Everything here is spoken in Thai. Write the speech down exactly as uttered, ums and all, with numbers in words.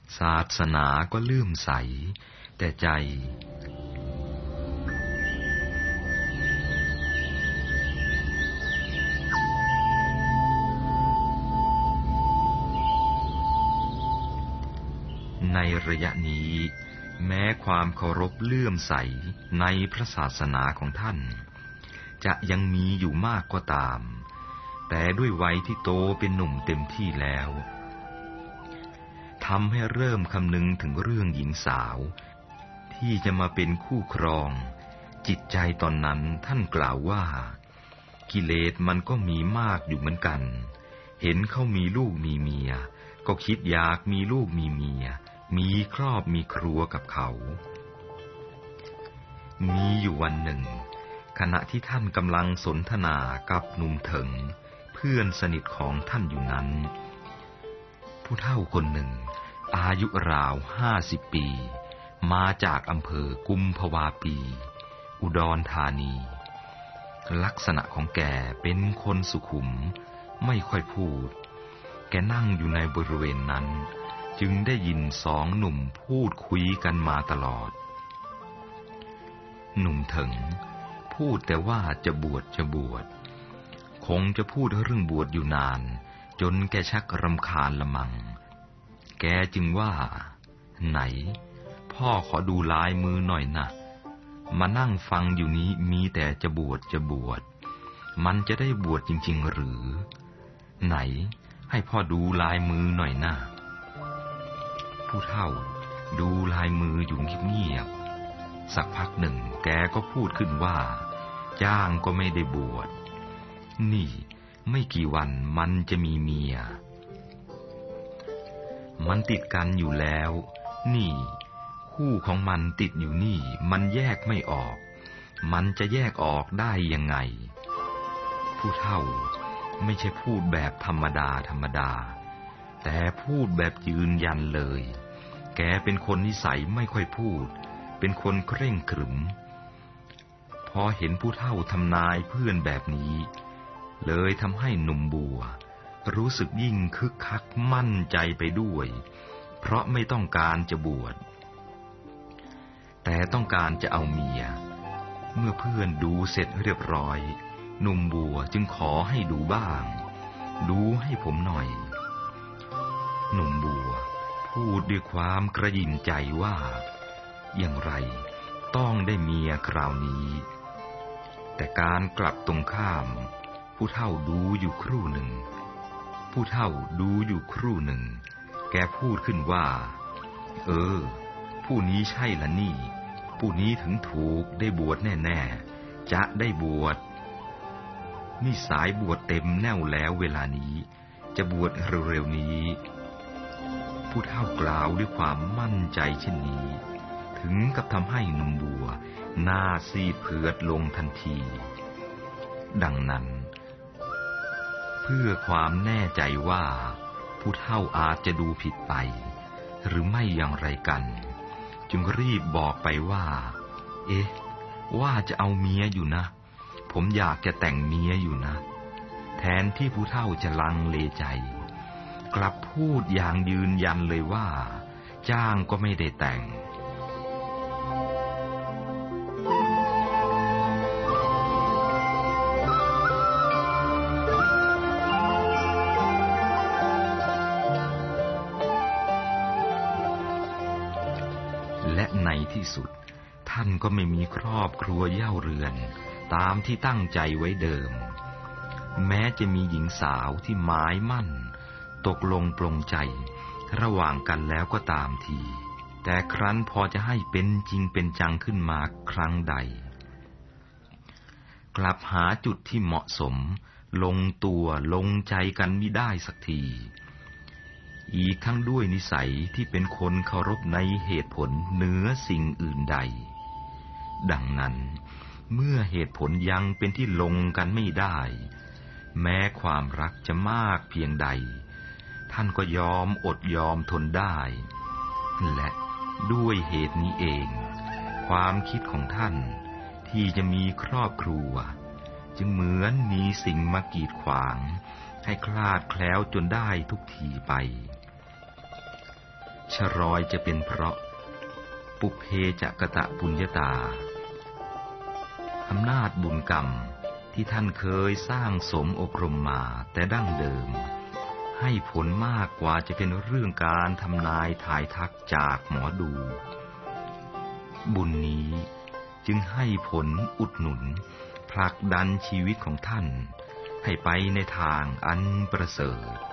ศาสนาก็เลื่อมใสแต่ใจในระยะนี้แม้ความเคารพเลื่อมใสในพระศาสนาของท่านจะยังมีอยู่มากก็ตามแต่ด้วยวัยที่โตเป็นหนุ่มเต็มที่แล้วทำให้เริ่มคำนึงถึงเรื่องหญิงสาวที่จะมาเป็นคู่ครองจิตใจตอนนั้นท่านกล่าวว่ากิเลสมันก็มีมากอยู่เหมือนกันเห็นเขามีลูกมีเมียก็คิดอยากมีลูกมีเมียมีครอบมีครัวกับเขามีอยู่วันหนึ่งขณะที่ท่านกำลังสนทนากับหนุ่มเถิงเพื่อนสนิทของท่านอยู่นั้นผู้เฒ่าคนหนึ่งอายุราวห้าสิบปีมาจากอำเภอกุมภวาปีอุดรธานีลักษณะของแกเป็นคนสุขุมไม่ค่อยพูดแกนั่งอยู่ในบริเวณนั้นจึงได้ยินสองหนุ่มพูดคุยกันมาตลอดหนุ่มเถิงพูดแต่ว่าจะบวชจะบวชคงจะพูดเรื่องบวชอยู่นานจนแกชักรำคาญละมังแกจึงว่าไหนพ่อขอดูลายมือหน่อยนะมานั่งฟังอยู่นี้มีแต่จะบวชจะบวชมันจะได้บวชจริงๆหรือไหนให้พ่อดูลายมือหน่อยนะผู้เฒ่าดูลายมืออยู่เงียบๆสักพักหนึ่งแกก็พูดขึ้นว่าจ้างก็ไม่ได้บวชนี่ไม่กี่วันมันจะมีเมียมันติดกันอยู่แล้วนี่คู่ของมันติดอยู่นี่มันแยกไม่ออกมันจะแยกออกได้ยังไงผู้เฒ่าไม่ใช่พูดแบบธรรมดาธรรมดาแต่พูดแบบยืนยันเลยแกเป็นคนนิสัยไม่ค่อยพูดเป็นคนเคร่งขรึมพอเห็นผู้เฒ่าทำนายเพื่อนแบบนี้เลยทำให้หนุ่มบัวรู้สึกยิ่งคึกคักมั่นใจไปด้วยเพราะไม่ต้องการจะบวชแต่ต้องการจะเอาเมียเมื่อเพื่อนดูเสร็จเรียบร้อยหนุ่มบัวจึงขอให้ดูบ้างดูให้ผมหน่อยหนุ่มบัวพูดด้วยความกระหยิ่มใจว่าอย่างไรต้องได้เมียคราวนี้แต่การกลับตรงข้ามผู้เฒ่าดูอยู่ครู่หนึ่งผู้เฒ่าดูอยู่ครู่หนึ่งแกพูดขึ้นว่าเออผู้นี้ใช่ละนี่ผู้นี้ถึงถูกได้บวชแน่ๆจะได้บวชนี่สายบวชเต็มแน่วแล้วเวลานี้จะบวชเร็วๆนี้ผู้เฒ่ากล่าวด้วยความมั่นใจเช่นนี้ถึงกับทำให้หนุ่มบัวหน้าซีดเผือดลงทันทีดังนั้นเพื่อความแน่ใจว่าผู้เฒ่าอาจจะดูผิดไปหรือไม่อย่างไรกันจึงรีบบอกไปว่าเอ๊ะว่าจะเอาเมียอยู่นะผมอยากจะแต่งเมียอยู่นะแทนที่ผู้เฒ่าจะลังเลใจกลับพูดอย่างยืนยันเลยว่าจ้างก็ไม่ได้แต่งและในที่สุดท่านก็ไม่มีครอบครัวเย่าเรือนตามที่ตั้งใจไว้เดิมแม้จะมีหญิงสาวที่หมายมั่นตกลงปลงใจระหว่างกันแล้วก็ตามทีแต่ครั้นพอจะให้เป็นจริงเป็นจังขึ้นมาครั้งใดกลับหาจุดที่เหมาะสมลงตัวลงใจกันมิได้สักทีอีกทั้งด้วยนิสัยที่เป็นคนเคารพในเหตุผลเหนือสิ่งอื่นใดดังนั้นเมื่อเหตุผลยังเป็นที่ลงกันไม่ได้แม้ความรักจะมากเพียงใดท่านก็ยอมอดยอมทนได้และด้วยเหตุนี้เองความคิดของท่านที่จะมีครอบครัวจึงเหมือนมีสิ่งมากีดขวางให้คลาดแคล้วจนได้ทุกทีไปฉชรอยจะเป็นเพราะปุเพจะกตะปุญญาตาอำนาจบุญกรรมที่ท่านเคยสร้างสมอบรมมาแต่ดั้งเดิมให้ผลมากกว่าจะเป็นเรื่องการทำนายทายทักจากหมอดูบุญนี้จึงให้ผลอุดหนุนผลักดันชีวิตของท่านให้ไปในทางอันประเสริฐ